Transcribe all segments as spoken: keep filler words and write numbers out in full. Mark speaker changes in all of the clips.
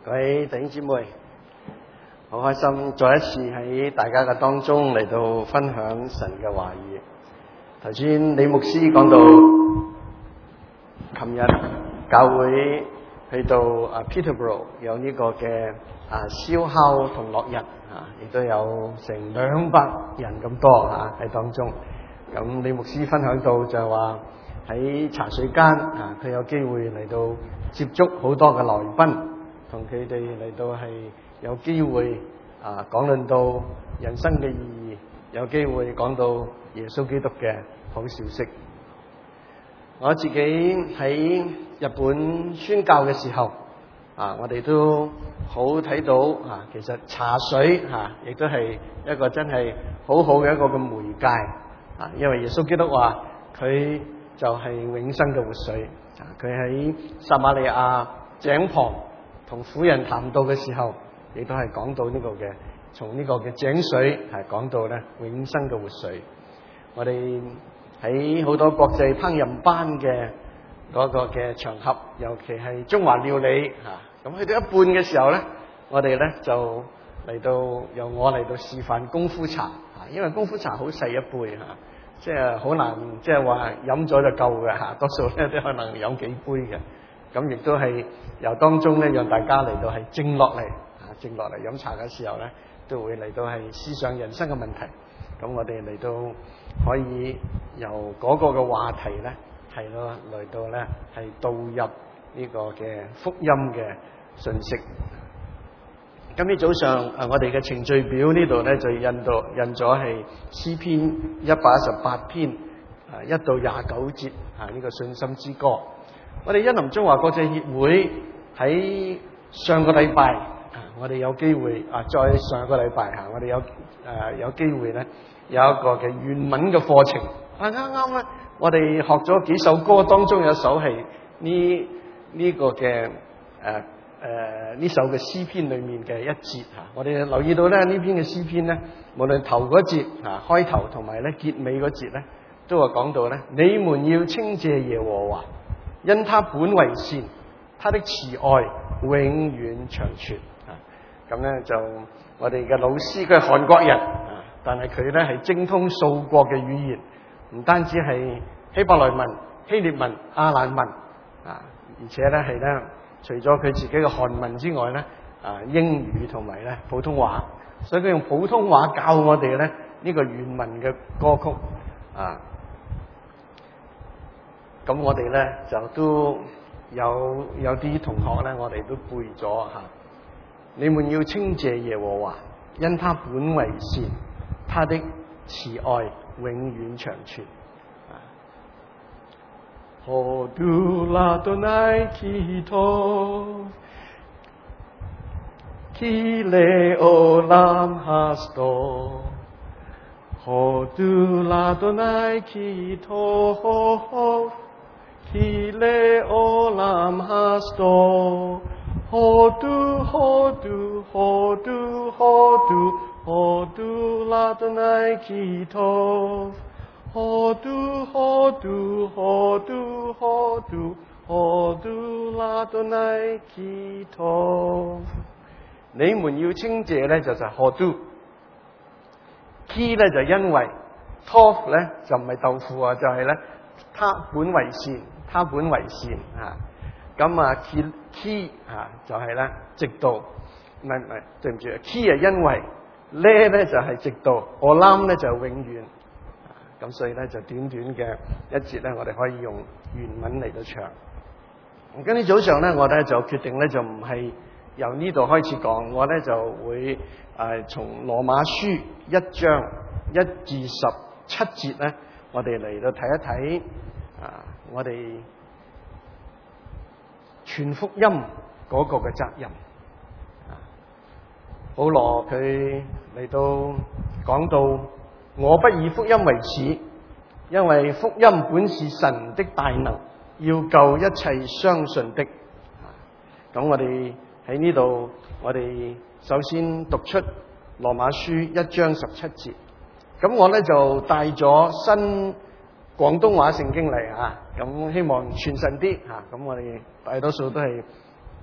Speaker 1: 各位弟兄姊妹，好開心再一次喺大家嘅當中嚟到分享神嘅話語。頭先李牧師講到，琴日教會去到啊 Peterborough 有呢個嘅啊燒烤同樂日啊，亦都有成兩百人咁多啊喺當中。咁李牧師分享到就係話喺茶水間啊，佢有機會嚟到接觸好多嘅來賓，同佢哋嚟到係有機會啊講論到人生嘅意義，有機會講到耶穌基督嘅好消息。我自己喺日本宣教嘅時候啊，我哋都好睇到啊，其實茶水啊，亦都係一個真係好好嘅一個嘅媒介啊，因為耶穌基督話佢就係永生嘅活水啊，佢喺撒瑪利亞井旁同婦人談到嘅時候，亦都係講到呢個嘅，從呢個嘅井水係講到咧永生嘅活水。我哋喺好多國際烹飪班嘅嗰個嘅場合，尤其係中華料理嚇，咁去到一半嘅時候咧，我哋咧就嚟到由我嚟到示範功夫茶嚇，因為功夫茶好細一杯嚇，即係好難即係話飲咗就夠嘅嚇，多數咧都可能飲幾杯嘅。咁亦都係由當中咧，讓大家嚟到係靜落嚟啊，靜落嚟飲茶嘅時候咧，都會嚟到係思想人生嘅問題。咁我哋嚟到可以由嗰個嘅話題咧，係咯嚟到咧係導入呢個嘅福音嘅信息。今日早上啊，我哋嘅程序表呢度咧就印到印咗係詩篇一百一十八篇啊一到廿九節啊呢個信心之歌。我哋恩林中華國際協會喺上個禮拜啊，我哋有機會啊，再上個禮拜嚇，我哋有誒、呃、有機會咧有一個嘅原文嘅課程啊，啱啱咧我哋學咗幾首歌，當中有一首係呢呢個嘅誒誒呢首嘅詩篇裡面嘅一節嚇，我哋留意到咧呢篇嘅詩篇咧，無論頭嗰節啊開頭同埋咧結尾嗰節咧，都係講到咧，你們要稱謝耶和華。因他本為善，他的慈愛永遠長存啊！咁咧就我哋嘅老師佢係韓國人啊，但係佢咧係精通數國嘅語言，唔單止係希伯來文、希臘文、亞蘭文啊，而且咧係咧除咗佢自己嘅韓文之外咧啊，英語同埋咧普通話，所以佢用普通話教我哋咧呢個原文嘅歌曲啊。咁我哋咧就都有有啲同學咧，我哋都背咗嚇。你們要稱謝耶和華，因他本為善，他的慈愛永遠長存。Hodulatonae kitov, kile olam hasto. Hodulatonae kitov. Kile olam hasto, hodu, hodu, hodu, hodu, hodu ladonai kitov, hodu, hodu, hodu, hodu, hodu ladonai kitov。你們要稱謝咧，就就係 hodu。Ki 咧就因為 ，tov 咧就唔係豆腐啊，就係、是、咧。他本為善，他本為善啊！咁啊 key key 啊，就係、是、咧直到，唔係唔係，對唔住 key 係因為咧咧就係、是、直到，我諗咧就永遠。咁、啊、所以咧就短短嘅一節咧，我哋可以用原文嚟到唱。咁今日早上咧，我咧就決定咧就唔係由呢度開始講，我咧就會誒、呃、從羅馬書一章一至十七節咧。我哋嚟到睇一睇啊！我哋傳福音嗰個嘅責任啊，保羅佢嚟到講到，我不以福音為恥，因為福音本是神的大能，要救一切相信的。咁、啊、我哋喺呢度，我哋首先讀出羅馬書一章十七節。咁我咧就帶咗新廣東話聖經嚟啊，咁希望傳神啲嚇。咁我哋大多數都係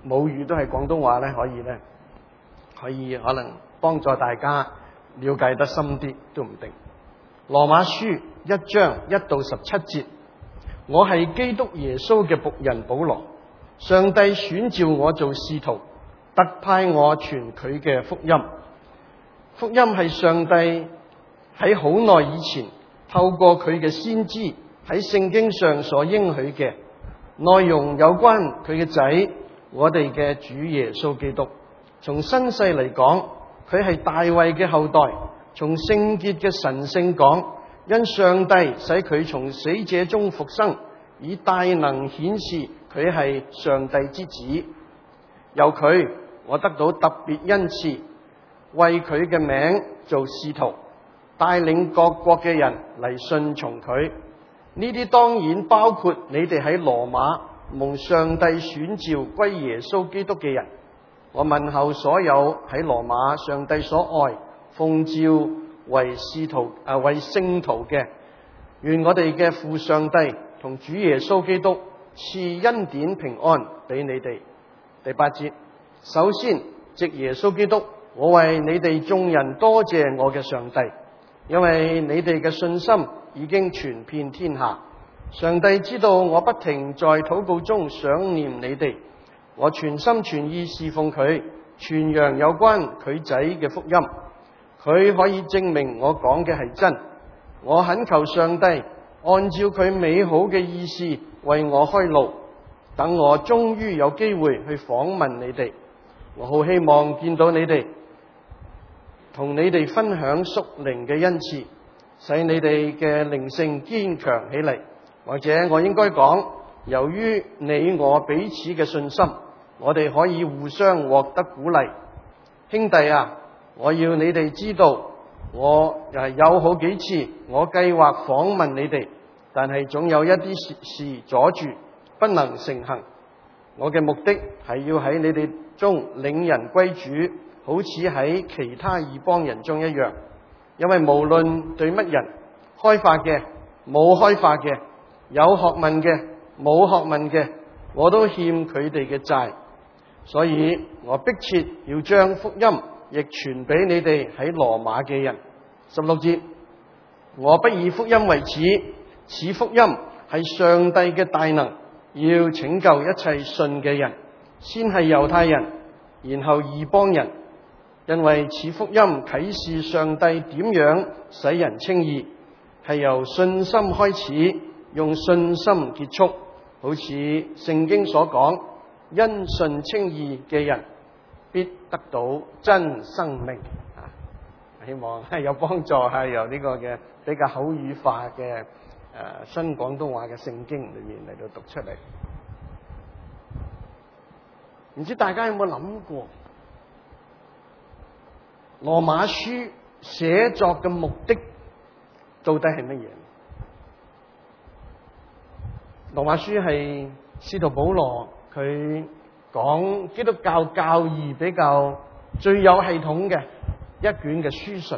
Speaker 1: 母語都係廣東話咧，可以咧，可以可能幫助大家了解得深啲都唔定。羅馬書一章一到十七節，我係基督耶穌嘅僕人保羅，上帝選召我做使徒，特派我傳佢嘅福音。福音係上帝喺好耐以前透過佢嘅先知喺聖經上所應許嘅內容，有關佢嘅仔，我哋嘅主耶穌基督。從身世嚟講，佢係大衛嘅後代；從聖潔嘅神性講，因上帝使佢從死者中復生，以大能顯示佢係上帝之子。由佢，我得到特別恩賜，為佢嘅名做使徒，帶領各國嘅人嚟信從佢。呢啲當然包括你哋喺羅馬蒙上帝選召歸耶穌基督嘅人。我問候所有喺羅馬上帝所愛奉召為使徒啊為聖徒嘅，願我哋嘅父上帝同主耶穌基督賜恩典平安俾你哋。第八節，首先藉耶穌基督，我為你哋眾人多謝我嘅上帝，因為你哋嘅信心已經傳遍天下。上帝知道我不停在禱告中想念你哋，我全心全意侍奉佢，傳揚有關佢仔嘅福音。佢可以證明我講嘅係真。我懇求上帝按照佢美好嘅意思為我開路，等我終於有機會去訪問你哋。我好希望見到你哋，同你哋分享屬靈嘅恩賜，使你哋嘅靈性堅強起嚟。或者我應該講，由於你我彼此嘅信心，我哋可以互相獲得鼓勵。兄弟啊，我要你哋知道，我有好幾次我計劃訪問你哋，但係總有一啲事阻住，不能成行。我嘅目的係要喺你哋中領人歸主，好似喺其他異邦人中一樣。因為無論對乜人，開化嘅、冇開化嘅，有學問嘅、冇學問嘅，我都欠佢哋嘅債。所以我迫切要將福音亦傳俾你哋喺羅馬嘅人。十六節，我不以福音為恥，此福音係上帝嘅大能，要拯救一切信嘅人，先係猶太人，然後異邦人。因為此福音啟示上帝點樣使人稱義，係由信心開始，用信心結束。好似聖經所講，因信稱義嘅人必得到真生命。啊，希望係有幫助，係由呢個嘅比較口語化嘅誒、呃、新廣東話嘅聖經裏面嚟到讀出嚟。唔知大家有冇諗過，羅馬書寫作嘅目的到底係乜嘢？羅馬書係使徒保羅佢講基督教教義比較最有系統嘅一卷嘅書信。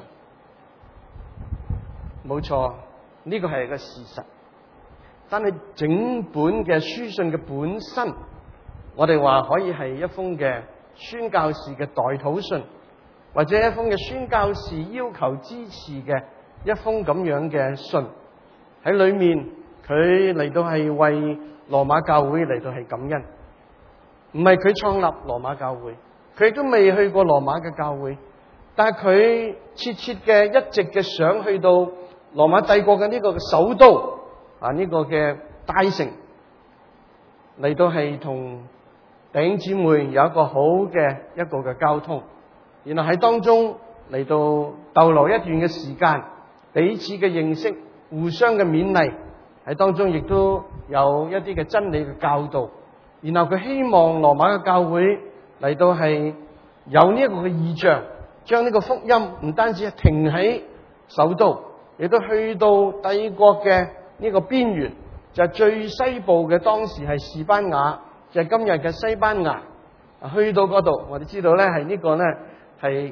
Speaker 1: 冇錯，呢個係一個事實。但係整本嘅書信嘅本身，我哋話可以係一封嘅宣教士嘅代禱信，或者一封嘅宣教士要求支持嘅一封咁樣嘅信。喺裏面佢嚟到係為羅馬教會嚟到係感恩，唔係佢創立羅馬教會，佢亦都未去過羅馬嘅教會，但係佢切切嘅一直嘅想去到羅馬帝國嘅呢個首都啊，呢個嘅大城嚟到係同弟兄姊妹有一個好嘅一個嘅交通，然後喺當中嚟到逗留一段嘅時間，彼此嘅認識，互相嘅勉勵，喺當中亦都有一啲嘅真理嘅教導。然後佢希望羅馬嘅教會嚟到係有呢一個嘅異象，將呢個福音唔單止係停喺首都，亦都去到帝國嘅呢個邊緣，就係最西部嘅，當時係士班牙，就係今日嘅西班牙。去到嗰度，我哋知道咧係呢個咧係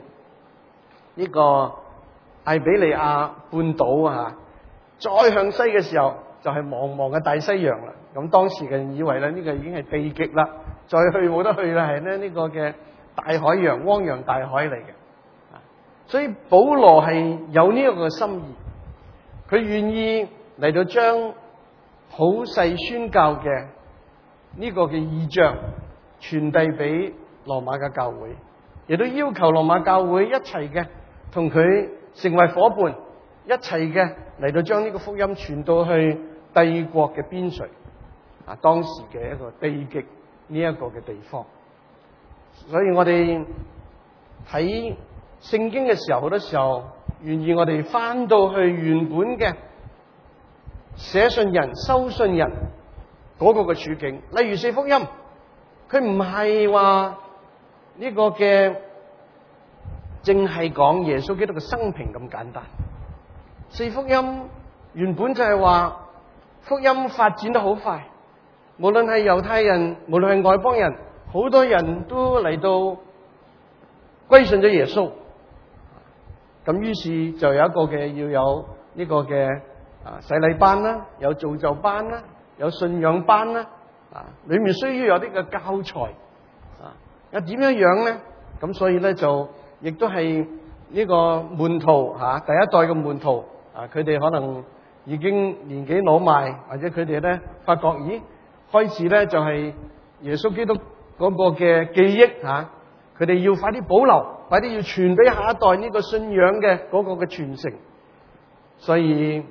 Speaker 1: 呢個艾比利亞半島啊。再向西嘅時候就係茫茫嘅大西洋啦。咁當時嘅人以為咧呢個已經係地極啦，再去冇得去啦，係咧呢個嘅大海洋，汪洋大海嚟嘅。所以保羅係有呢一個心意，佢願意嚟到將好細宣教嘅呢個嘅異象傳遞俾羅馬嘅教會，亦都要求羅馬教會一齊嘅同佢成為伙伴，一齊嘅嚟到將呢個福音傳到去帝國嘅邊陲，啊，當時嘅一個地極呢一個嘅地方。所以我哋睇聖經嘅時候，好多時候願意我哋翻到去原本嘅寫信人、收信人嗰個嘅處境。例如四福音，佢唔係話呢個嘅淨係講耶穌基督嘅生平咁簡單。四福音原本就係話福音發展得好快，無論係猶太人，無論係外邦人，好多人都嚟到歸信咗耶穌。咁於是就有一個嘅要有呢個嘅啊洗禮班啦，有造就班啦，有信仰班啦，啊，裏面需要有啲嘅教材啊，又點樣樣咧？咁所以咧就亦都係呢個門徒吓、啊，第一代嘅門徒啊，佢哋可能已經年紀老邁，或者佢哋咧發覺咦，開始咧就係耶穌基督嗰個嘅記憶吓，佢哋要快啲保留，快啲要傳俾下一代呢個信仰嘅嗰個嘅傳承，所以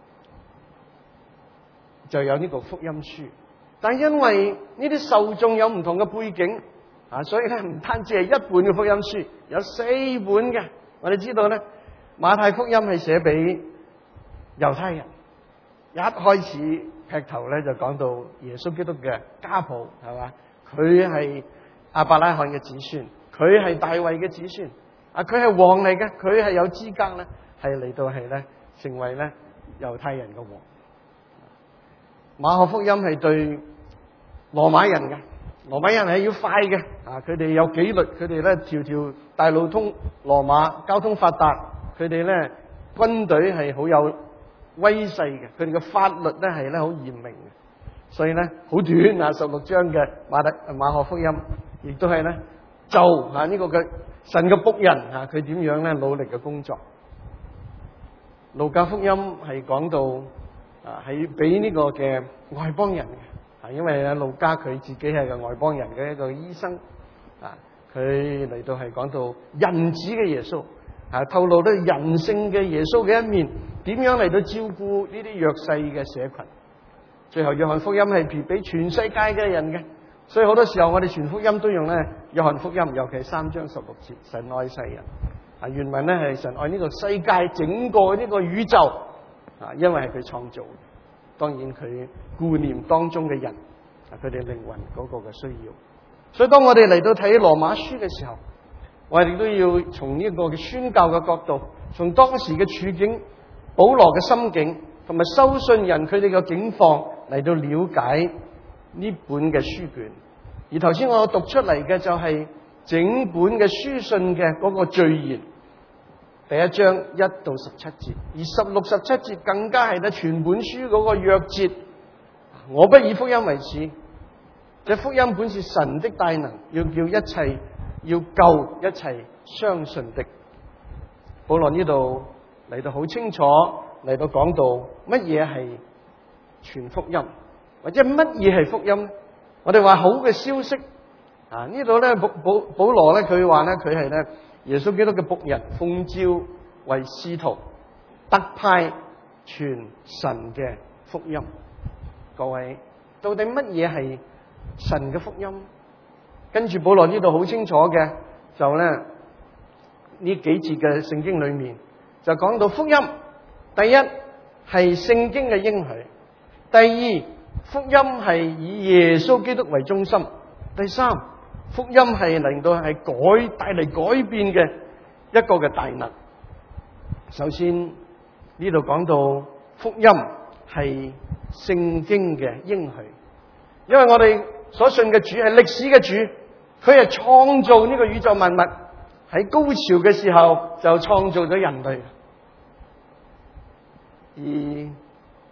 Speaker 1: 就有呢個福音書。但係因為呢啲受眾有唔同嘅背景啊，所以咧唔單止係一本嘅福音書，有四本嘅。我哋知道咧，馬太福音係寫俾猶太人，一開始劈頭咧就講到耶穌基督嘅家譜，係嘛？佢係亞伯拉罕嘅子孫，佢係大衛嘅子孫，啊，佢係王嚟嘅，佢係有資格咧，係嚟到係咧成為咧猶太人嘅王。馬可福音係對羅馬人嘅，羅馬人係要快嘅，啊，佢哋有紀律，佢哋咧條條大路通羅馬，交通發達，佢哋咧軍隊係好有威勢嘅，佢哋嘅法律咧係咧好嚴明嘅，所以咧好短啊，十六章嘅馬特馬可福音，亦都係咧就啊呢個嘅神嘅僕人啊，佢點樣咧努力嘅工作。路加福音係講到啊，係俾呢個嘅外邦人嘅，啊，因為啊路加佢自己係個外邦人嘅一個醫生，啊，佢嚟到係講到人子嘅耶穌，啊，透露到人性嘅耶穌嘅一面，點樣嚟到照顧呢啲弱勢嘅社群。最後約翰福音係俾全世界嘅人嘅，所以好多時候我哋傳福音都用咧約翰福音，尤其係三章十六節，神愛世人。啊，原文咧係神愛呢個世界，整個呢個宇宙。啊，因為係佢創造，當然佢顧念當中嘅人，啊，佢哋靈魂嗰個嘅需要。所以當我哋嚟到睇羅馬書嘅時候，我哋都要從呢個嘅宣教嘅角度，從當時嘅處境、保羅嘅心境同埋收信人佢哋嘅境況嚟到了解呢本嘅書卷。而頭先我讀出嚟嘅就係整本嘅書信嘅嗰個序言。第一章一到十七節，而十六、十七節更加係咧全本書嗰個約節。我不以福音為恥，這福音本是神的大能，要叫一切要救一切相信的。保羅呢度嚟到好清楚，嚟到講到乜嘢係傳福音，或者乜嘢係福音。我哋話好嘅消息啊，呢度咧保保保羅咧佢話咧佢係咧耶穌基督嘅僕人，奉召為使徒，特派傳神嘅福音。各位，到底乜嘢係神嘅福音？跟住保羅呢度好清楚嘅，就咧呢幾節嘅聖經裏面就講到福音。第一係聖經嘅應許，第二福音係以耶穌基督為中心，第三福音係令到係改帶嚟改變嘅一個嘅大能。首先呢度講到福音係聖經嘅應許，因為我哋所信嘅主係歷史嘅主，佢係創造呢個宇宙萬物，喺高潮嘅時候就創造咗人類。而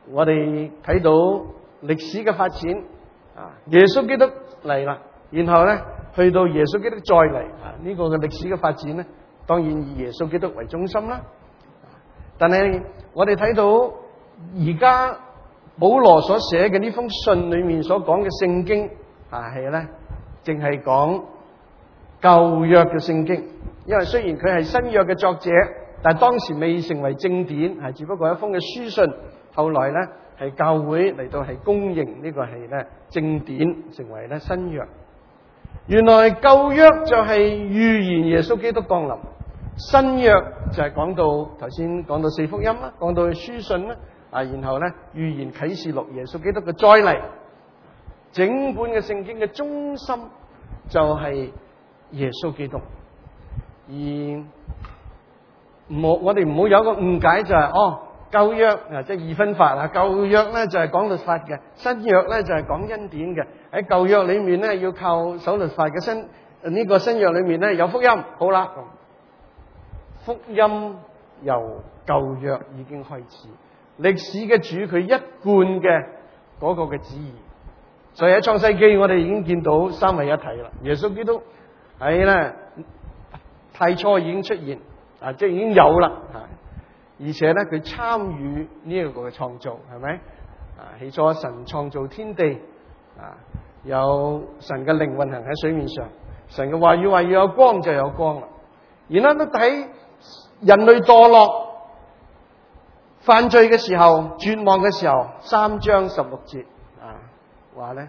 Speaker 1: 我哋睇到歷史嘅發展啊，耶穌基督嚟啦，然後咧去到耶穌基督再嚟啊，呢個嘅歷史嘅發展咧，當然以耶穌基督為中心啦。但係我哋睇到而家保羅所寫嘅呢封信裏面所講嘅聖經啊，係咧淨係講舊約嘅聖經，因為雖然佢係新約嘅作者，但係當時未成為正典，係只不過一封嘅書信。後來咧係教會嚟到係公認呢個係咧正典，成為咧新約。原來舊約就係預言耶穌基督降臨，新約就係講到頭先講到四福音啦，講到書信啦，啊，然後咧預言啟示錄耶穌基督嘅再嚟。整本嘅聖經嘅中心就係耶穌基督。而唔好我哋唔好有一個誤解，就係、是、哦。舊約啊，即係二分法啊。舊約咧就係講律法嘅，新約咧就係講恩典嘅。喺舊約裏面咧要靠守律法嘅，新呢個新約裏面咧有福音。好啦，福音由舊約已經開始，歷史嘅主佢一貫嘅嗰個嘅旨意。所以喺創世記我哋已經見到三位一體啦。耶穌基督喺咧太初已經出現啊，即係已經有啦啊。而且咧，佢參與呢一個嘅創造，係咪？啊，起初神創造天地，啊，有神嘅靈運行喺水面上，神嘅話語話要有光就有光啦。然後都睇人類墮落、犯罪嘅時候、絕望嘅時候，三章十六節啊，話咧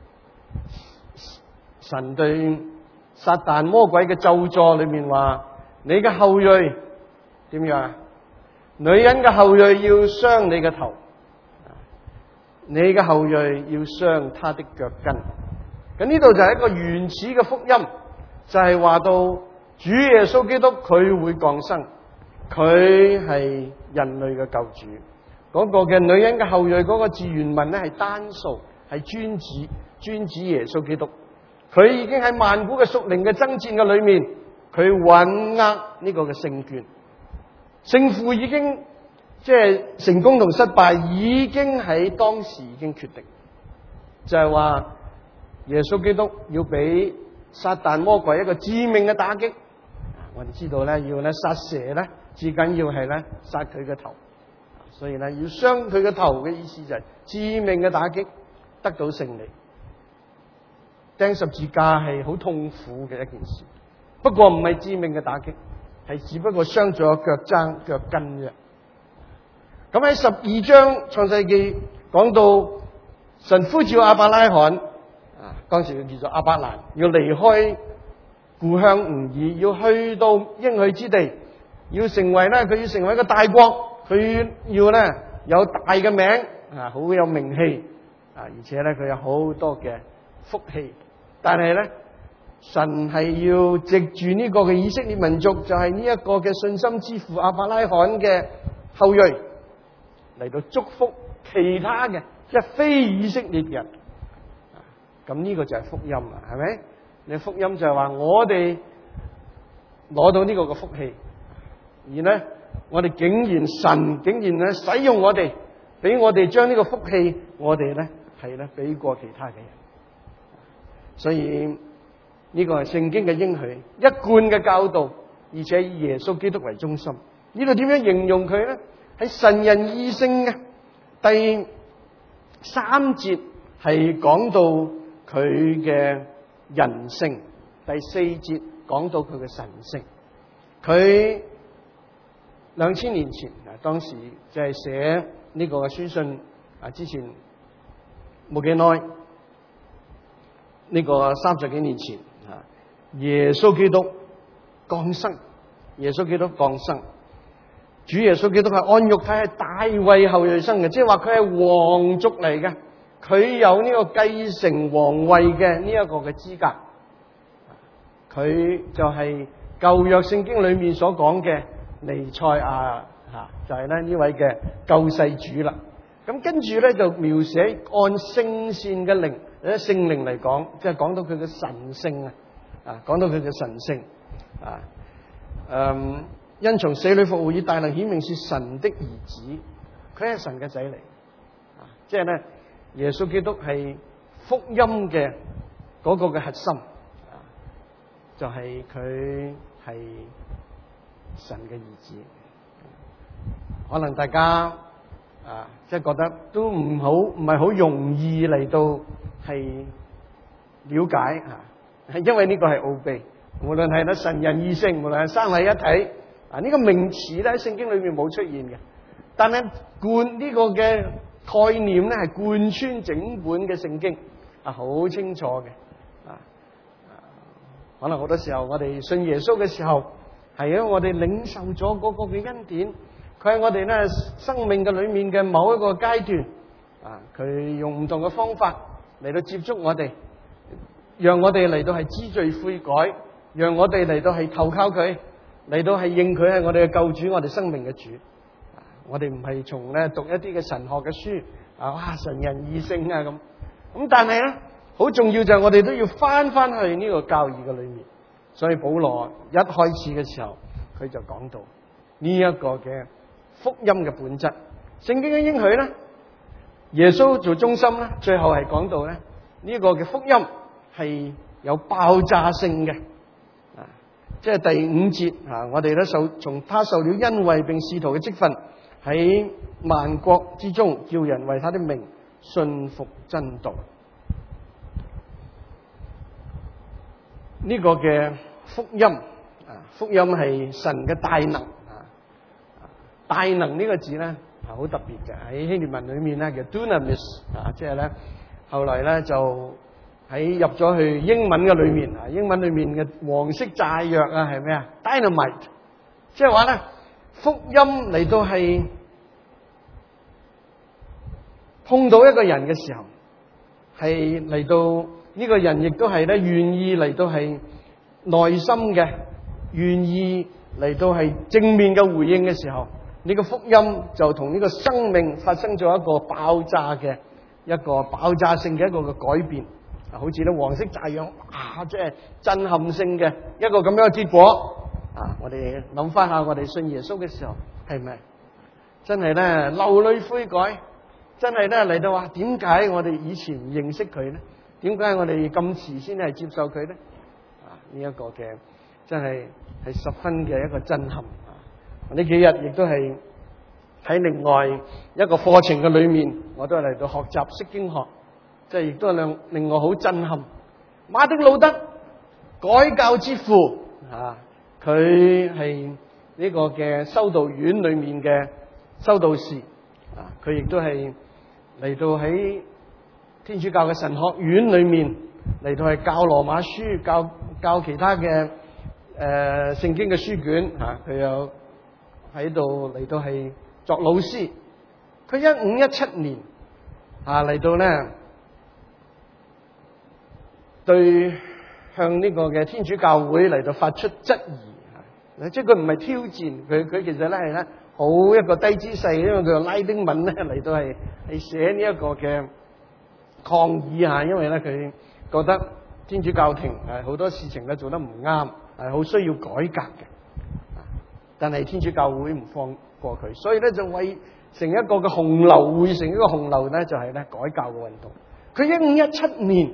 Speaker 1: 神對撒旦魔鬼嘅咒詛裏面話：你嘅後裔點樣啊？女人嘅後裔要傷你嘅頭，你嘅後裔要傷他的腳跟。咁呢度就係一個原始嘅福音，就係話到主耶穌基督佢會降生，佢係人類嘅救主。嗰個嘅女人嘅後裔嗰個字原文咧係單數，係專指專指耶穌基督。佢已經喺萬古嘅屬靈嘅爭戰嘅裏面，佢穩握呢個嘅勝券。勝負已經即係成功同失敗已經喺當時已經決定，就係話耶穌基督要俾撒旦魔鬼一個致命嘅打擊。我哋知道咧，要咧殺蛇咧，至緊要係咧殺佢嘅頭，所以咧要傷佢嘅頭嘅意思就係致命嘅打擊，得到勝利。釘十字架係好痛苦嘅一件事，不過唔係致命嘅打擊。係只不過傷咗腳踭腳跟啫。咁喺十二章創世記講到神呼召亞伯拉罕啊，當時佢叫做亞伯蘭，要離開故鄉吾珥，要去到應許之地，要成為咧佢要成為一個大國，佢要咧有大嘅名啊，好有名氣啊，而且咧佢有好多嘅福氣，但係咧。神係要藉住呢個嘅以色列民族，就係呢一個嘅信心之父亞伯拉罕嘅後裔嚟到祝福其他嘅即係非以色列人。咁呢個就係福音啦，係咪？你福音就係話我哋攞到呢個嘅福氣，而咧我哋竟然神竟然咧使用我哋，俾我哋將呢個福氣我哋咧係咧俾過其他嘅人，所以。呢個係聖經嘅應許，一貫嘅教導，而且以耶穌基督為中心。呢度點樣形容佢咧？係神人二性嘅。第三節係講到佢嘅人性，第四節講到佢嘅神性。佢兩千年前啊，當時就係寫呢個嘅書信啊，之前冇幾耐，呢個三十幾年前。耶穌基督降生，耶穌基督降生，主耶穌基督係按肉體係大衛後裔生嘅，即係話佢係皇族嚟嘅，佢有呢個繼承皇位嘅呢一個嘅資格，佢就係舊約聖經裏面所講嘅彌賽亞吓，就係咧呢位嘅救世主啦。咁跟住咧就描寫按聖善嘅靈，誒聖靈嚟講，即係講到佢嘅神性啊。啊，講到佢嘅神性啊，嗯，因從死裏復活以大能顯明是神的兒子，佢係神嘅仔嚟。 即係咧耶穌基督係福音嘅嗰個嘅核心，就係佢係神嘅兒子。可能大家啊，即係覺得都唔好，唔係好容易嚟到係了解啊，係因為呢個係奧秘。無論係咧神人二性，無論係三位一體啊，呢個名詞咧喺聖經裏面冇出現嘅，但係貫呢個嘅概念咧係貫穿整本嘅聖經啊，好清楚嘅啊。可能好多時候我哋信耶穌嘅時候，係因為我哋領受咗嗰個嘅恩典，佢喺我哋咧生命嘅裏面嘅某一個階段啊，佢用唔同嘅方法嚟到接觸我哋，讓我哋嚟到係知罪悔改，讓我哋嚟到係投靠佢，嚟到係認佢係我哋嘅救主，我哋生命嘅主。我哋唔係從咧讀一啲嘅神學嘅書啊，哇神人二性啊咁咁，但係咧好重要就係我哋都要翻翻去呢個教義嘅裏面。所以保羅一開始嘅時候，佢就講到呢一個嘅福音嘅本質。聖經嘅應許咧，耶穌做中心咧，最後係講到咧呢個嘅福音係有爆炸性嘅啊，即係第五節啊，我哋咧受從他受了恩惠並使徒嘅職分，喺萬國之中叫人為他的名信服真道。呢個嘅福音啊，福音係神嘅大能啊，大能呢個字咧係好特別嘅，喺希臘文裏面咧叫 dunamis 啊，即係咧後來咧就喺入咗去英文嘅裏面啊，英文裏面嘅黃色炸藥啊係咩啊 ？dynamite， 即係話咧福音嚟到係碰到一個人嘅時候，係嚟到。呢個人亦都係咧願意嚟到係內心嘅，願意嚟到係正面嘅回應嘅時候，呢個福音就同呢個生命發生咗一個爆炸嘅一個爆炸性嘅一個嘅改變，啊，好似咧黃色炸藥啊，即係震撼性嘅一個咁樣嘅結果啊！我哋諗翻下，我哋信耶穌嘅時候係咪真係咧流淚悔改？真係咧嚟到話點解我哋以前唔認識佢咧？點解我哋咁遲先係接受佢咧？啊，呢、這、一個嘅真係係十分嘅一個震撼啊！呢幾日亦都係喺另外一個課程嘅裏面，我都係嚟到學習釋經學，即係亦都係令令我好震撼。馬丁路德改教之父啊，佢係呢個嘅修道院裏面嘅修道士啊，佢亦都係嚟到喺天主教嘅神學院裏面嚟到係教羅馬書，教教其他嘅誒、呃、聖經嘅書卷吓，佢有喺度嚟到係作老師。佢一五一七年啊嚟到咧，對向呢個嘅天主教會嚟到發出質疑啊，即係佢唔係挑戰，佢佢其實咧係咧好一個低姿勢，因為佢用拉丁文咧嚟到係係寫呢一個嘅抗議下，因為咧佢覺得天主教廷誒好多事情咧做得唔啱，係好需要改革嘅。但係天主教會唔放過佢，所以咧就為成一個嘅洪流，匯成一個洪流咧，就係咧改教嘅運動。佢一五一七年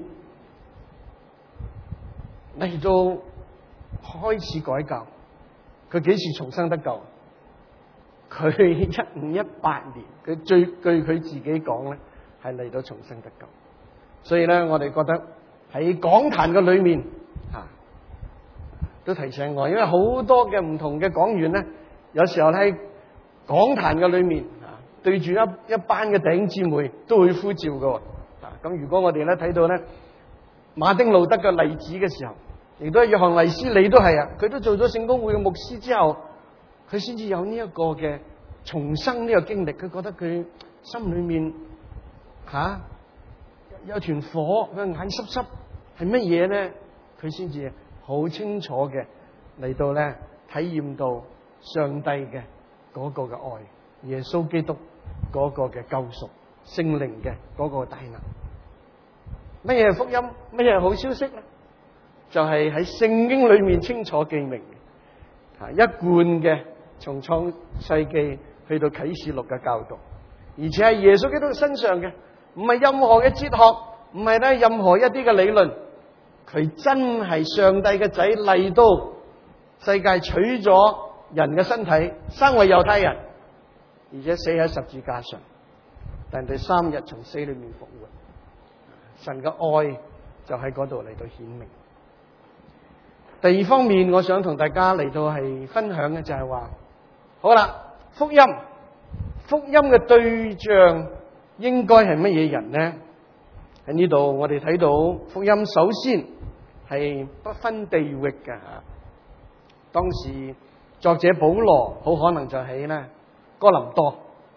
Speaker 1: 嚟到開始改教，佢幾時重生得救？佢一五一八年，佢最據佢自己講咧，係嚟到重生得救。所以咧，我哋覺得喺講壇嘅裏面吓，都提醒我，因為好多嘅唔同嘅講員咧，有時候喺講壇嘅裏面啊，對住一一班嘅弟兄姊妹都會呼召嘅。啊，咁如果我哋咧睇到咧馬丁路德嘅例子嘅時候，亦都係約翰衛斯理都係啊，佢都做咗聖公會嘅牧師之後，佢先至有呢一個嘅重生呢個經歷。佢覺得佢心裏面吓、啊、有團火，佢眼濕濕係乜嘢咧？佢先至好清楚嘅嚟到咧體驗到上帝嘅嗰個嘅愛，耶穌基督嗰個嘅救贖，聖靈嘅嗰個大能。乜嘢係福音？乜嘢係好消息咧？就係喺聖經裏面清楚記明嘅，一貫嘅從創世記去到啟示錄嘅教導。 而且係耶穌基督嘅身上嘅，唔係任何嘅哲學，唔係咧任何一啲嘅理論。佢真係上帝嘅仔嚟到世界，取咗人嘅身體，生為猶太人，而且死喺十字架上，但第三日從死裏面復活。神嘅愛就喺嗰度嚟到顯明。第二方面，我想同大家嚟到係分享嘅就係話，好啦，福音，福音嘅對象應該係乜嘢人呢？喺呢度我哋睇到福音首先係不分地域嘅。當時作者保羅好可能就喺呢哥林多，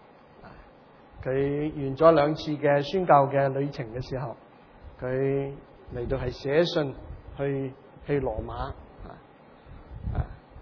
Speaker 1: 佢完咗兩次嘅宣教嘅旅程嘅時候，佢嚟到係寫信去去羅馬啊，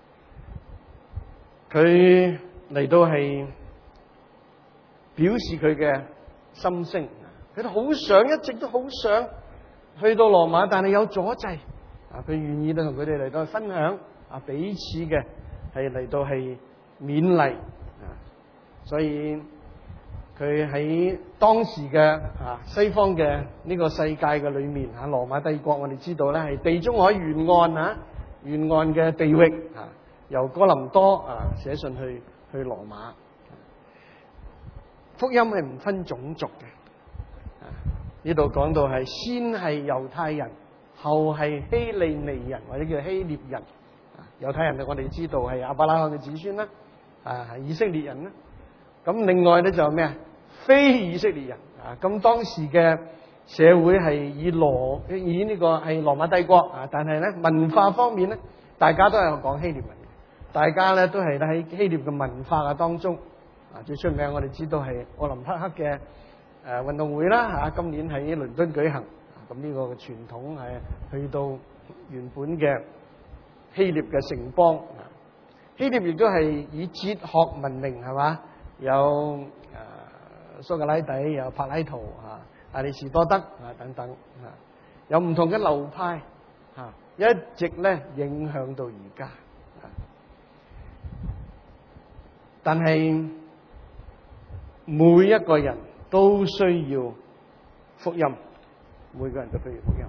Speaker 1: 佢嚟到係表示佢嘅心聲，佢都好想，一直都好想去到羅馬，但係有阻滯啊！佢願意都同佢哋嚟到分享啊，彼此嘅係嚟到係勉勵啊，所以佢喺當時嘅啊西方嘅呢個世界嘅裏面啊，羅馬帝國我哋知道咧係地中海沿岸啊，沿岸嘅地域啊，由哥林多啊寫信去去羅馬。福音係唔分種族嘅，呢度講到係先係猶太人，後係希利尼人或者叫希臘人。猶太人我哋知道係亞伯拉罕嘅子孫啦，啊係以色列人啦。咁另外咧就係咩啊？非以色列人啊。咁當時嘅社會係以羅以呢個係羅馬帝國啊，但係咧文化方面咧，大家都係講希臘文嘅，大家咧都係喺希臘嘅文化嘅當中。啊，最出名我哋知道係奧林匹克嘅誒運動會啦，嚇、啊，今年喺倫敦舉行。咁、啊、呢個嘅傳統係去到原本嘅希臘嘅城邦。啊、希臘亦都係以哲學聞名，係嘛？有誒、啊、蘇格拉底，有柏拉圖嚇、亞里士多德啊等等嚇、啊，有唔同嘅流派嚇、啊，一直咧影響到而家。啊、但係每一個人都需要福音，每個人都需要福音。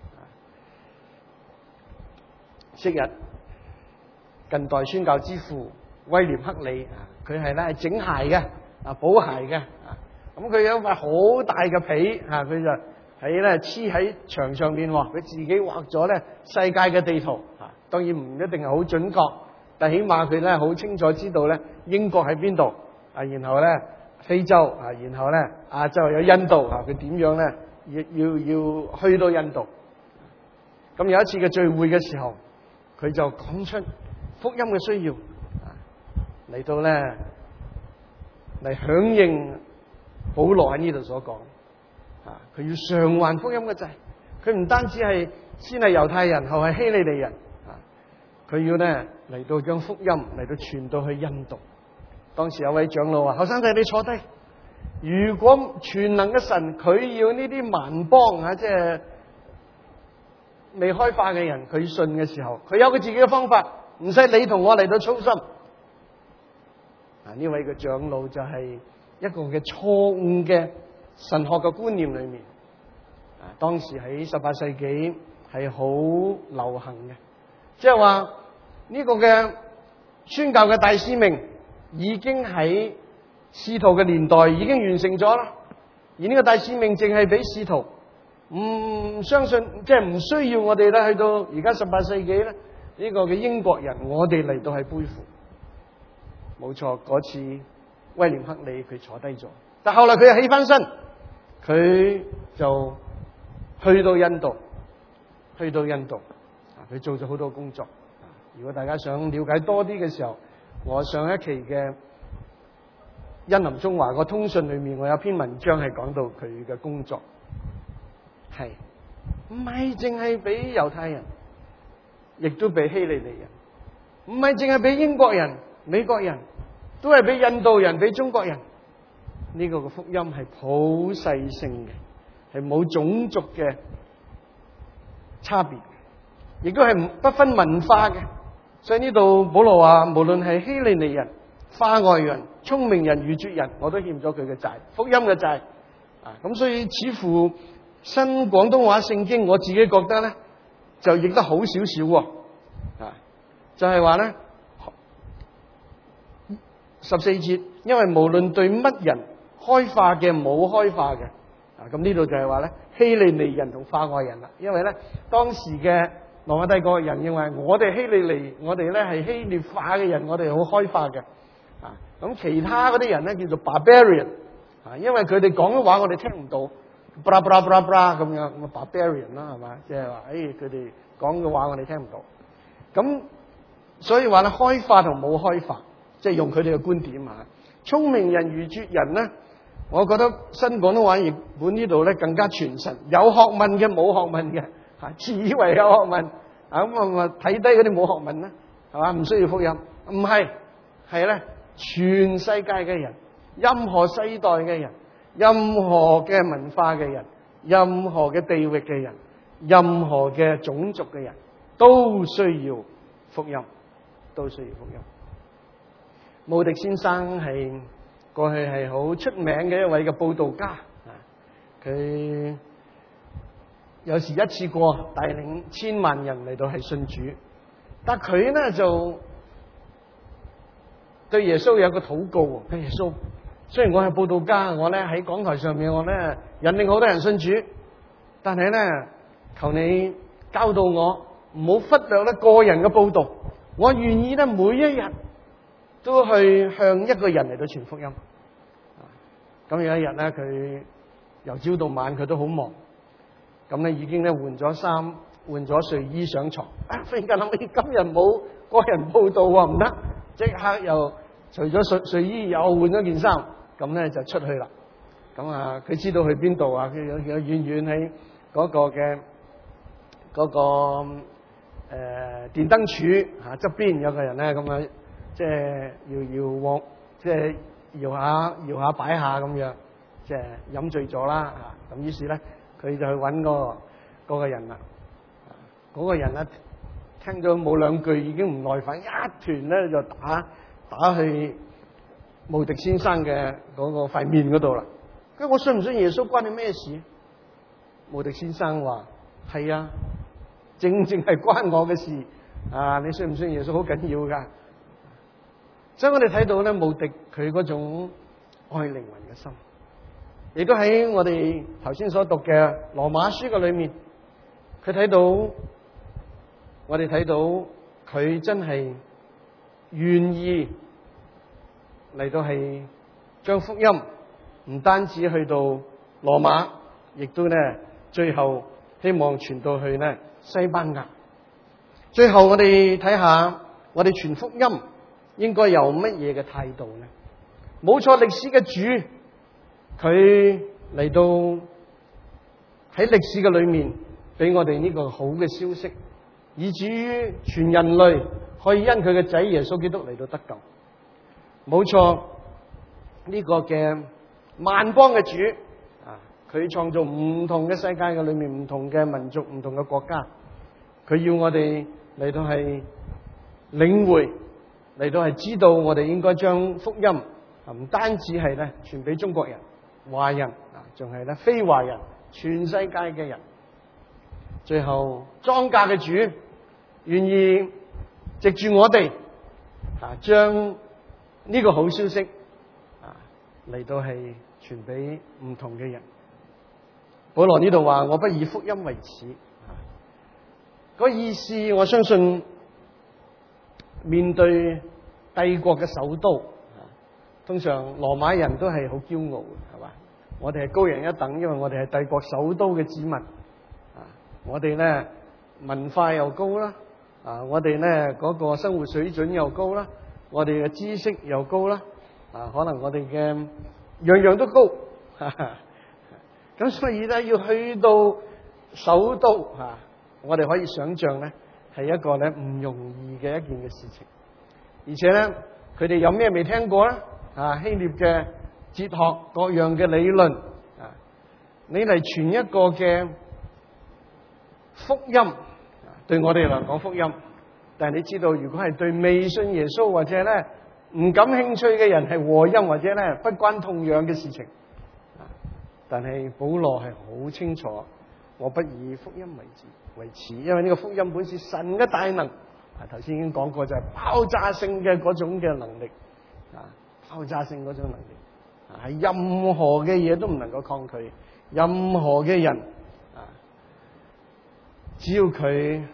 Speaker 1: 昔日近代宣教之父威廉克里啊，佢係咧係整鞋嘅啊，補鞋嘅啊。咁佢有一塊好大嘅皮啊，佢就喺咧黐喺牆上邊，佢自己畫咗咧世界嘅地圖啊。當然唔一定係好準確，但起碼佢咧好清楚知道咧英國喺邊度啊，然後咧非洲啊，然後咧亞洲有印度啊，佢點樣咧要要要去到印度。咁有一次嘅聚會嘅時候，佢就講出福音嘅需要啊，嚟到咧嚟響應保羅喺呢度所講啊，佢要償還福音嘅債。佢唔單止係先係猶太人，後係希利尼人啊，佢要咧嚟到將福音嚟到傳到去印度。當時有位長老話：後生仔，你坐低。如果全能嘅神佢要呢啲蠻邦啊，即係未開化嘅人，佢信嘅時候，佢有佢自己嘅方法，唔使你同我嚟到操心。啊，呢位嘅長老就係一個嘅錯誤嘅神學嘅觀念裏面。啊，當時喺十八世紀係好流行嘅，即係話呢個嘅宣教嘅大使命已經喺使徒嘅年代已經完成咗啦，而呢個大使命淨係俾使徒，唔相信即係唔需要我哋咧去到而家十八世紀咧呢個嘅英國人，我哋嚟到係背負。冇錯，嗰次威廉克里佢坐低咗，但後來佢又起翻身，佢就去到印度，去到印度啊，佢做咗好多工作。如果大家想了解多啲嘅時候，我上一期嘅恩林中華個通訊裏面，我有篇文章係講到佢嘅工作，係唔係淨係俾猶太人，亦都俾希利尼人，唔係淨係俾英國人、美國人，都係俾印度人、俾中國人。呢個嘅福音係普世性嘅，係冇種族嘅差別，亦都係不分文化嘅。所以呢度保羅話，無論係希利尼人、 化外人、聰明人、愚拙人，我都欠咗佢嘅債，福音嘅債啊！咁所以似乎新廣東話聖經，我自己覺得咧就譯得好少少喎啊！就係話咧十四節，因為無論對乜人開化嘅、冇開化嘅啊，咁呢度就係話咧希利尼人同化外人啦，因為咧當時嘅羅馬帝國人認為我哋希利尼，我哋咧係希臘化嘅人，我哋好開化嘅啊。咁其他嗰啲人咧叫做 barbarian 啊，因為佢哋講嘅話我哋聽唔到，bra bra bra bra 咁樣，咁啊 barbarian 啦係嘛，即係話誒佢哋講嘅話我哋聽唔到。咁所以話咧開化同冇開化，即係用佢哋嘅觀點啊。聰明人愚拙人咧，我覺得新廣東話譯本呢度咧更加傳神，有學問嘅冇學問嘅。自以為有學問啊，咁啊睇低嗰啲冇學問啦，係嘛？唔需要福音，唔係，係咧全世界嘅人，任何世代嘅人，任何嘅文化嘅人，任何嘅地域嘅人，任何嘅種族嘅人，都需要福音，都需要福音。慕迪先生係過去係好出名嘅一位嘅佈道家啊，佢有時一次過帶領千萬人嚟到係信主，但佢咧就對耶穌有個禱告，對耶穌，雖然我係佈道家，我咧喺講台上面我咧引領好多人信主，但係咧求你教導我唔好忽略咧個人嘅佈道，我願意咧每一日都去向一個人嚟到傳福音。咁有一日咧，佢由朝到晚佢都好忙。咁咧已經咧換咗衫，換咗睡衣上床。啊！忽然間諗起今日冇個人報道喎，唔得，即刻又除咗睡睡衣，又換咗件衫，咁咧就出去啦。咁啊，佢知道去邊度啊？佢有有遠遠喺嗰個嘅嗰、嗰個誒、呃、電燈柱嚇側邊有個人咧，咁啊，即係搖搖晃，即係搖下搖下擺下咁樣，即係飲醉咗啦嚇。咁於是咧。佢就去揾嗰個嗰個人啦，嗰個人咧聽咗冇兩句已經唔耐煩，一團咧就打打去慕迪先生嘅嗰個塊面嗰度啦。佢話我信唔信耶穌關你咩事？慕迪先生話係啊，正正係關我嘅事啊！你信唔信耶穌好緊要噶。所以我哋睇到咧慕迪佢嗰種愛靈魂嘅心。亦都喺我哋頭先所讀嘅羅馬書嘅裏面，佢睇到我哋睇到佢真係願意嚟到係將福音唔單止去到羅馬，亦都咧最後希望傳到去咧西班牙。最後我哋睇下我哋傳福音應該有乜嘢嘅態度咧？冇錯，歷史嘅主。佢嚟到喺歷史嘅裏面，俾我哋呢個好嘅消息，以至於全人類可以因佢嘅仔耶穌基督嚟到得救。冇錯，呢個嘅萬邦嘅主啊，佢創造唔同嘅世界嘅裏面，唔同嘅民族、唔同嘅國家，佢要我哋嚟到係領會，嚟到係知道我哋應該將福音啊，唔單止係咧傳俾中國人。華人啊，仲係咧非華人，全世界嘅人，最後莊稼嘅主願意藉住我哋啊，將呢個好消息啊嚟到係傳俾唔同嘅人。保羅呢度話：我不以福音為恥。啊，嗰個意思我相信面對帝國嘅首都。通常羅馬人都係好驕傲嘅，係嘛？我哋係高人一等，因為我哋係帝國首都嘅子民。啊，我哋咧文化又高啦，啊，我哋咧嗰個生活水準又高啦，我哋嘅知識又高啦，啊，可能我哋嘅樣樣都高。咁所以咧要去到首都啊，我哋可以想象咧係一個咧唔容易嘅一件嘅事情。而且咧，佢哋有咩未聽過咧？啊，希臘嘅哲學各樣嘅理論啊，你嚟傳一個嘅福音，對我哋嚟講福音，但係你知道，如果係對未信耶穌或者咧唔感興趣嘅人係禍因，或者咧不關痛癢嘅事情。但係保羅係好清楚，我不以福音為恥，為恥，因為呢個福音本是神嘅大能。啊，頭先已經講過，就係爆炸性嘅嗰種嘅能力，啊，爆炸性嗰種能力，啊，係任何嘅嘢都唔能夠抗拒，任何嘅人，啊，只要佢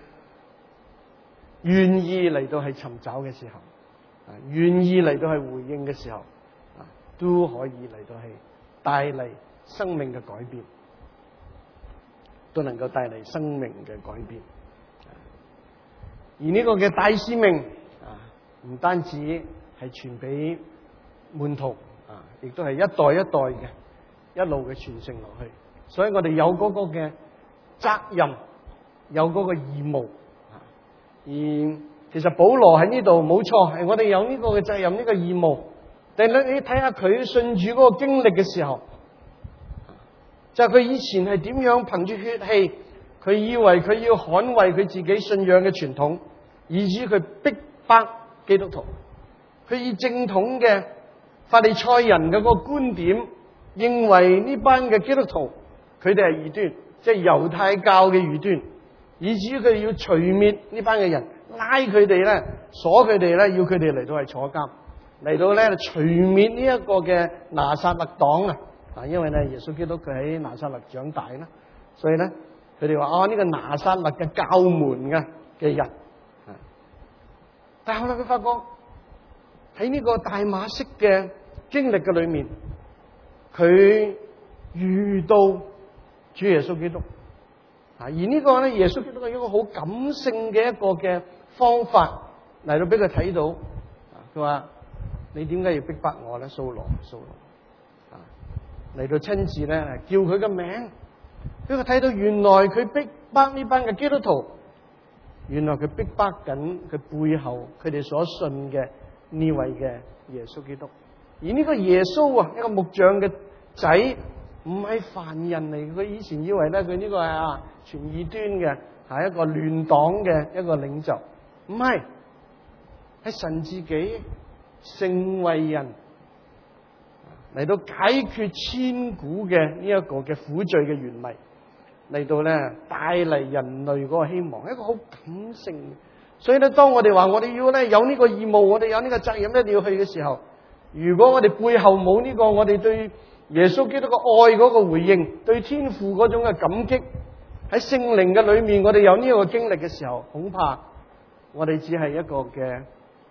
Speaker 1: 願意嚟到係尋找嘅時候，啊，願意嚟到係回應嘅時候，啊，都可以嚟到係帶嚟生命嘅改變，都能夠帶嚟生命嘅改變。而呢個嘅大使命啊，唔單止係傳俾門徒啊，亦都係一代一代嘅一路嘅傳承落去。所以我哋有嗰個嘅責任，有嗰個義務啊。而其實保羅喺呢度冇錯，係我哋有呢個嘅責任，呢個義務。但係你睇下佢信主嗰個經歷嘅時候，就係佢以前係點樣憑住血氣，佢以為佢要捍衛佢自己信仰嘅傳統，以至佢逼迫基督徒。佢以正統嘅法利賽人嘅嗰個觀點，認為呢班嘅基督徒佢哋係異端，即係猶太教嘅異端，以至於佢要除滅呢班嘅人，拉佢哋咧，鎖佢哋咧，要佢哋嚟到係坐監，嚟到咧除滅呢一個嘅拿撒勒黨啊！啊，因為咧耶穌基督佢喺拿撒勒長大啦，所以咧佢哋話啊呢個拿撒勒嘅教門嘅嘅人，啊，但係後來佢發覺喺呢個大馬色嘅經歷嘅裏面，佢遇到主耶穌基督啊，而呢個咧耶穌基督係一個好感性嘅一個嘅方法嚟到俾佢睇到，啊，佢話你點解要逼迫我咧？掃羅，掃羅。嚟到親自咧叫佢嘅名，俾佢睇到原來佢逼迫呢班嘅基督徒，原來佢逼迫緊佢背後佢哋所信嘅呢位嘅耶穌基督。而呢個耶穌啊，一個木匠嘅仔，唔係凡人嚟。佢以前以為咧佢呢個係啊傳異端嘅，係一個亂黨嘅一個領袖，唔係，係神自己成為人，嚟到解決千古嘅呢一個嘅苦罪嘅原迷，嚟到咧帶嚟人類嗰個希望，一個好感性。所以咧，當我哋話我哋要咧有呢個義務，我哋有呢個責任一定要去嘅時候，如果我哋背後冇呢個我哋對耶穌基督嘅愛嗰個回應，對天父嗰種嘅感激，喺聖靈嘅裏面，我哋有呢個經歷嘅時候，恐怕我哋只係一個嘅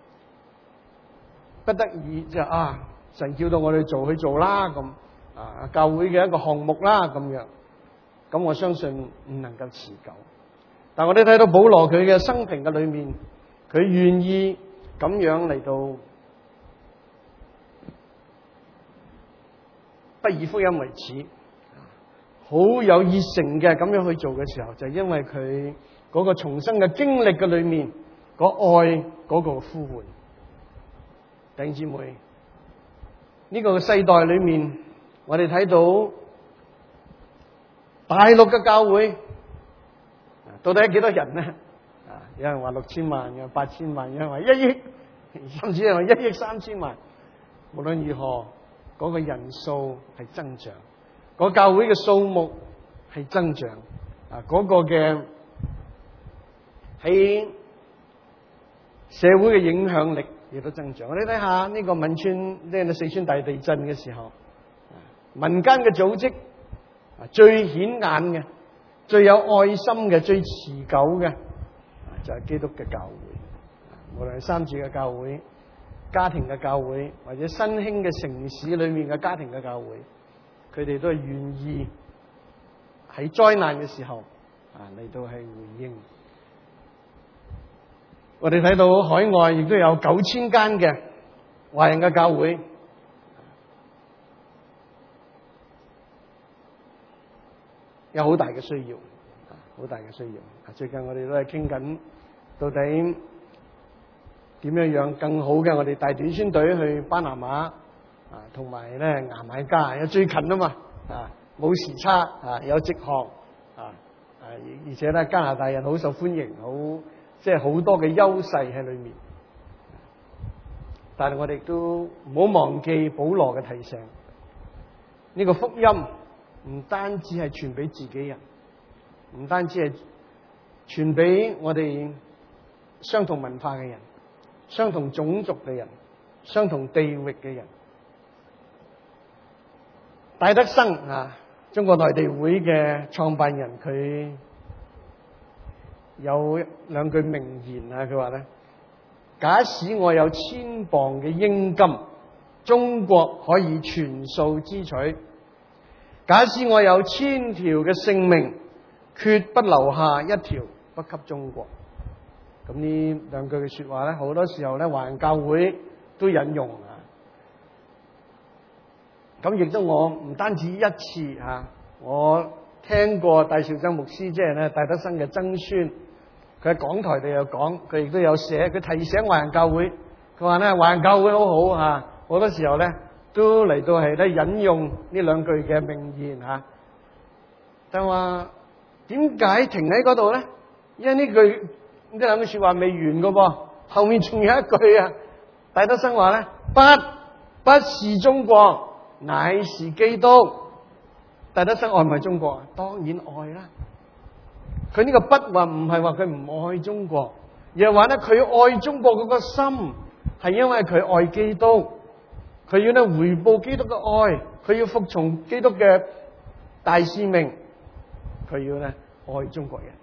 Speaker 1: 不得已就啊。神叫到我哋做去做啦，咁啊教會嘅一個項目啦，咁樣，咁我相信唔能夠持久。但我哋睇到保羅佢嘅生平嘅裏面，佢願意咁樣嚟到不以福音為恥，好有熱誠嘅咁樣去做嘅時候，就係因為佢嗰個重生嘅經歷嘅裏面，嗰愛嗰個呼喚。弟兄姊妹，呢個世代裏面，我哋睇到大陸嘅教會到底有幾多人呢？啊，有人話六千萬，有人八千萬，有人話一億，甚至有人話一億三千萬。無論如何，嗰個人數係增長，嗰個教會嘅數目係增長，啊，嗰個嘅喺社會嘅影響力亦都增長。我哋睇下呢個汶川，即係四川大地震嘅時候，民間嘅組織啊，最顯眼嘅、最有愛心嘅、最持久嘅，就係基督嘅教會。無論係三自嘅教會、家庭嘅教會，或者新興嘅城市裏面嘅家庭嘅教會，佢哋都係願意喺災難嘅時候啊嚟到係回應。我哋睇到海外亦都有九千間嘅華人嘅教會，有好大嘅需要，好大嘅需要。最近我哋都係傾緊，到底點樣樣更好嘅？我哋帶短宣隊去巴拿馬啊，同埋咧牙買加，有最近啊嘛，啊冇時差啊，有直航啊，啊而且咧加拿大人好受歡迎，好即係好多嘅優勢喺裏面。 但係我哋都唔好忘記保羅嘅提醒，呢個福音唔單止係傳俾自己人，唔單止係傳俾我哋相同文化嘅人、相同種族嘅人、相同地域嘅人。戴德生啊，中國內地會嘅創辦人，佢有兩句名言啊，佢話咧：假使我有千磅嘅英金，中國可以全數支取；假使我有千條嘅性命，決不留下一條不給中國。咁呢兩句嘅說話咧，好多時候咧，華人教會都引用啊。咁亦都我唔單止一次吓，我聽過戴紹曾牧師，即係咧戴德生嘅曾孫，佢喺講台度有講，佢亦都有寫，佢提醒華人教會，佢話咧華人教會好好吓，好多時候咧都嚟到係咧引用呢兩句嘅名言吓。但係話點解停喺嗰度咧？因為呢句呢兩句說話未完噶噃，後面仲有一句啊。戴德生話咧：不不是中國，乃是基督。戴德生愛唔愛中國啊？當然愛啦。佢呢個不話唔係話佢唔愛中國，而係話咧佢愛中國嗰個心係因為佢愛基督，佢要咧回報基督嘅愛，佢要服從基督嘅大使命，佢要咧愛中國人。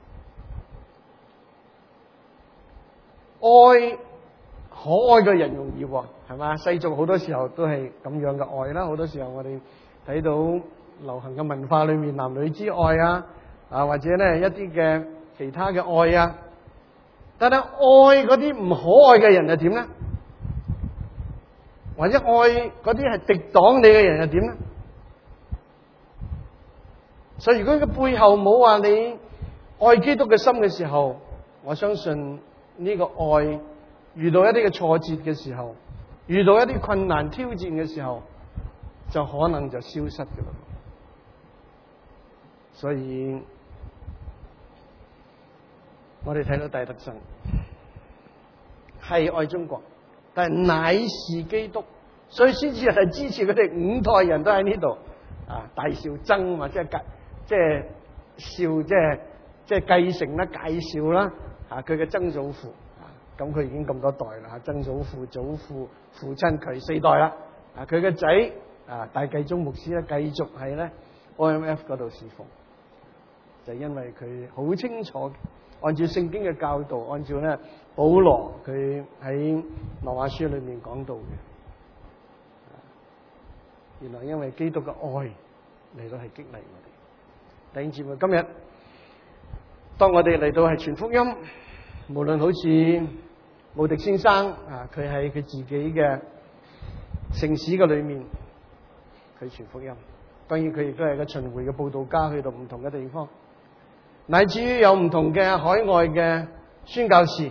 Speaker 1: 愛可愛嘅人容易喎，係嘛？世俗好多時候都係咁樣嘅愛啦。好多時候我哋睇到流行嘅文化裏面，男女之愛啊，啊或者咧一啲嘅其他嘅愛啊，但係愛嗰啲唔可愛嘅人係點咧？或者愛嗰啲係敵擋你嘅人係點咧？所以如果佢背後冇話你愛基督嘅心嘅時候，我相信呢個愛遇到一啲嘅挫折嘅時候，遇到一啲困難挑戰嘅時候，就可能就消失㗎啦。所以我哋睇到戴德生係愛中國，但係乃是基督，所以先至係支持佢哋五代人都喺呢度啊！戴紹曾或者係介即係紹即係即係繼承啦、介紹啦啊！佢嘅曾祖父。咁佢已經咁多代啦，曾祖父、祖父、父親佢四代啦。啊，佢嘅仔啊，戴繼宗牧師咧，繼續喺咧 O M F 嗰度侍奉，就因為佢好清楚按照聖經嘅教導，按照咧保羅佢喺羅馬書裏面講到嘅，原來因為基督嘅愛嚟到係激勵我哋。弟兄姊妹，今日當我哋嚟到係傳福音，無論好似慕迪先生啊，佢喺佢自己嘅城市嘅裏面，佢傳福音。當然佢亦都係個巡迴嘅佈道家，去到唔同嘅地方，乃至於有唔同嘅海外嘅宣教士。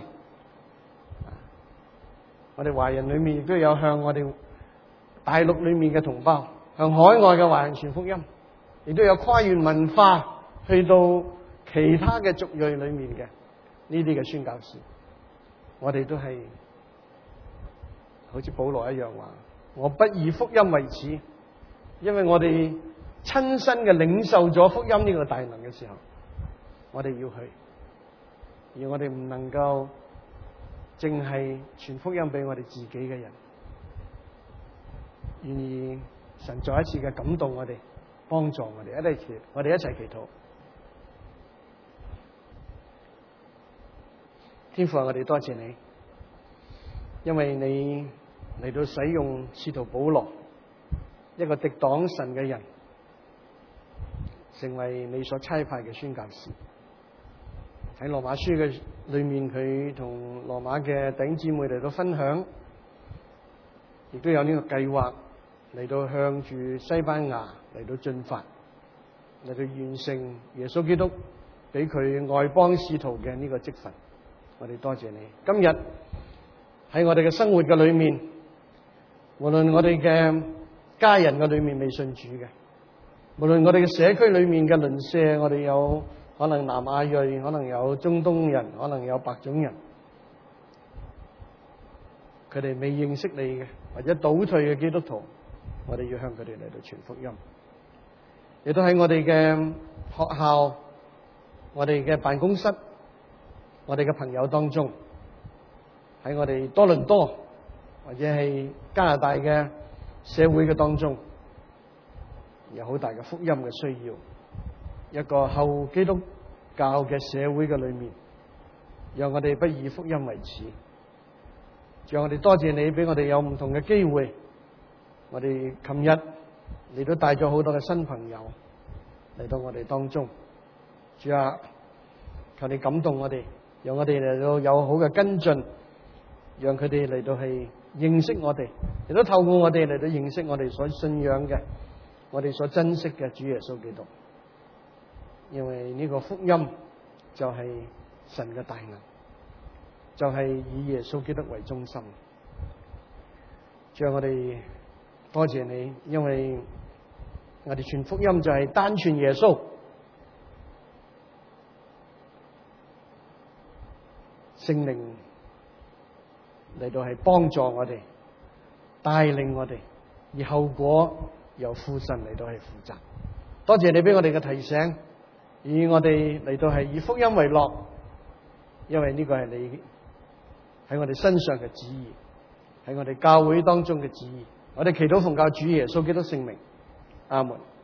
Speaker 1: 我哋華人裏面亦都有向我哋大陸裏面嘅同胞，向海外嘅華人傳福音，亦都有跨越文化去到其他嘅族裔裏面嘅呢啲嘅宣教士。我哋都係好似保羅一樣話：我不以福音為恥，因為我哋親身嘅領受咗福音呢個大能嘅時候，我哋要去，而我哋唔能夠淨係傳福音俾我哋自己嘅人。願意神再一次嘅感動我哋，幫助我哋一齊祈，我哋一齊祈禱。天父啊，我哋多謝你，因為你嚟到使用使徒保羅，一個敵擋神嘅人，成為你所差派嘅宣教士。喺羅馬書嘅裏面，佢同羅馬嘅弟兄姊妹嚟到分享，亦都有呢個計劃嚟到向住西班牙嚟到進發，嚟到完成耶穌基督俾佢外邦使徒嘅呢個職分。我哋多謝你，今日喺我哋嘅生活嘅裏面，無論我哋嘅家人嘅裏面未信主嘅，無論我哋嘅社區裏面嘅鄰舍，我哋有可能南亞裔，可能有中東人，可能有白種人， 佢哋未認識你嘅或者倒退嘅基督徒，我哋要向佢哋嚟到傳福音。亦都喺我哋嘅學校、我哋嘅辦公室、我哋嘅朋友當中，喺我哋多倫多或者係加拿大嘅社會嘅當中，有好大嘅福音嘅需要。一個後基督教嘅社會嘅裏面，讓我哋不以福音為恥。讓我哋多謝你俾我哋有唔同嘅機會。我哋琴日你都帶咗好多嘅新朋友嚟到我哋當中。主啊，求你感動我哋，讓我哋嚟到有好嘅跟進，讓佢哋嚟到係認識我哋，亦都透過我哋嚟到認識我哋所信仰嘅，我哋所珍惜嘅主耶穌基督。因為呢個福音就係神嘅大能，就係以耶穌基督為中心。主啊，我哋多謝你，因為我哋傳福音就係單傳耶穌。聖靈嚟到係幫助我哋，帶領我哋，而後果由父神嚟到係負責。多謝你俾我哋嘅提醒，以我哋嚟到係以福音為樂，因為呢個係你喺我哋身上嘅旨意，喺我哋教會當中嘅旨意。我哋祈禱奉教主耶穌基督聖名，阿門。